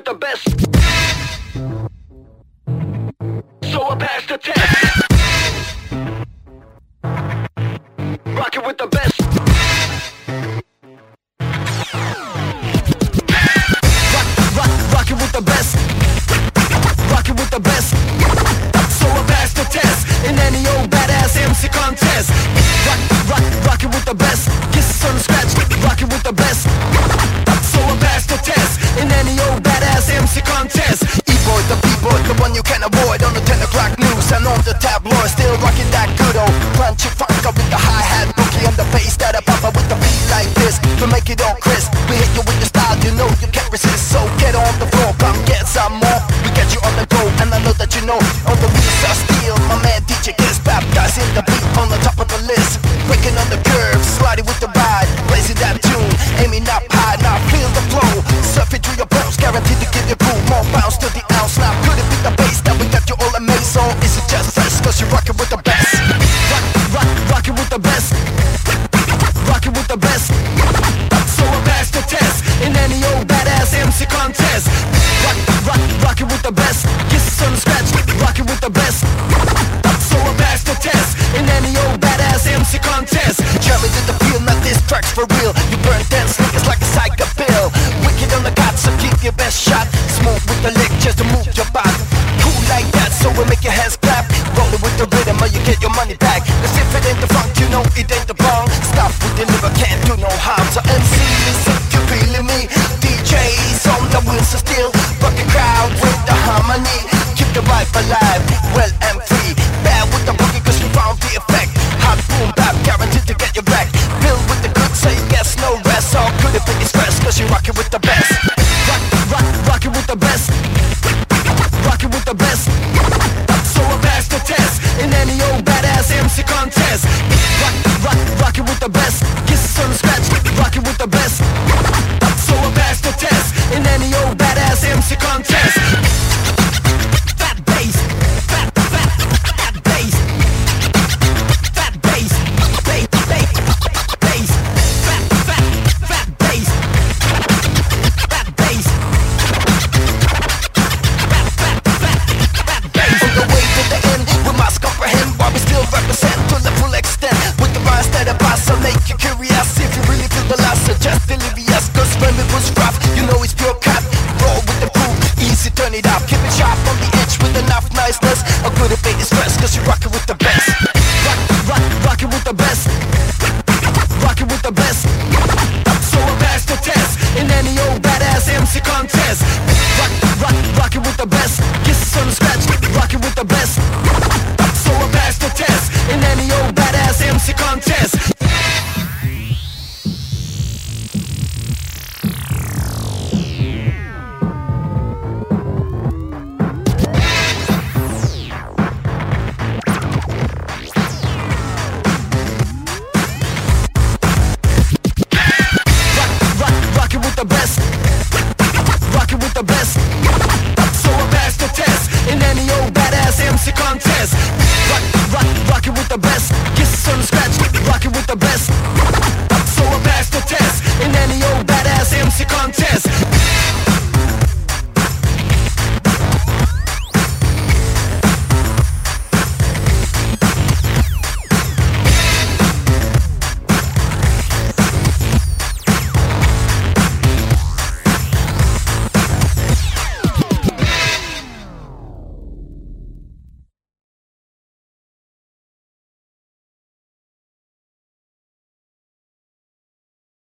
with the best. So I passed the test. Rockin' with the best. Rockin' with the best. Rockin' with the best. So I passed the test in any old badass MC contest. Rockin' with the best. Kisses on the scratch. Rockin' with the best. So I passed the test in any old badass MC contest. E-boy, the B-boy, the one you can't avoid on the 10 o'clock news and on the tabloid. Still rocking that good old crunchy funk up with the hi-hat boogie and the bass that I pop up with the beat like this to make it all crisp. We hit you with the style you know you can't resist, so get on the floor, come get some more. We get you on the go, and I know that you know on the wheels are steel. My man DJ gets baptized in the beat on the top of the list, breaking on the curves, sliding with the ride, blazing that tune, aiming up high. Now feel the flow, surfing through your bones, guaranteed to give you boom, more bounce to the ounce. Now could it be the bass that we got you all amazed, or is it just fresh cause you're rocking with the best? Rockin' with the best. Rockin' with the best. So I passed the test in any old badass MC contest. Rockin' with the best. Kisses on the scratch. Rockin' with the best. So I passed the test in any old badass MC contest. Jamming to the feel, now this track's for real. You burn dance niggas like a psycho pill. Wicked on the cut, so give your best shot. Smooth with the lick just to move your body. Cool like that, so we make your hands clap. Rollin' with the rhythm or you get your money back. Cause if it ain't the funk, you know it ain't the bong. Stop with the liver, can't do no harm. So MCs, if you feeling me, DJs on the wheels of steel. Rock the crowd with the harmony. Keep the vibe alive, well and free. Bad with the boogie cause we found the effect. Hot boom bap, guaranteed to get you back. Filled with the good, so you guess no rest. All good if it is fresh cause you're rockin' with the best. Rockin' with the best. Rockin' with the best. So I passed the test in any old badass MC contest. Rockin' with the best. Kisses on the scratch. Rockin' with the best. So I passed the test in any old badass MC contest. Fat bass. Fat bass. Fat bass. Bass. Bass. Fat bass. Fat bass. On the way to the end, we must comprehend why we still represent to the full extent. With the rhymes that are boss, so make you curious. If you really feel the loss, so just delirious. Cause when it was rough, you know it's pure cut. Roll with the groove, easy turn it up. Keep it sharp on the edge with enough niceness. A good debate is fresh, cause you're rockin' with the best. Rockin' with the best. Rockin' with the best. So I passed the test in any old badass MC contest. Rockin' with the best. Kisses on the scratch. Rockin' with the best.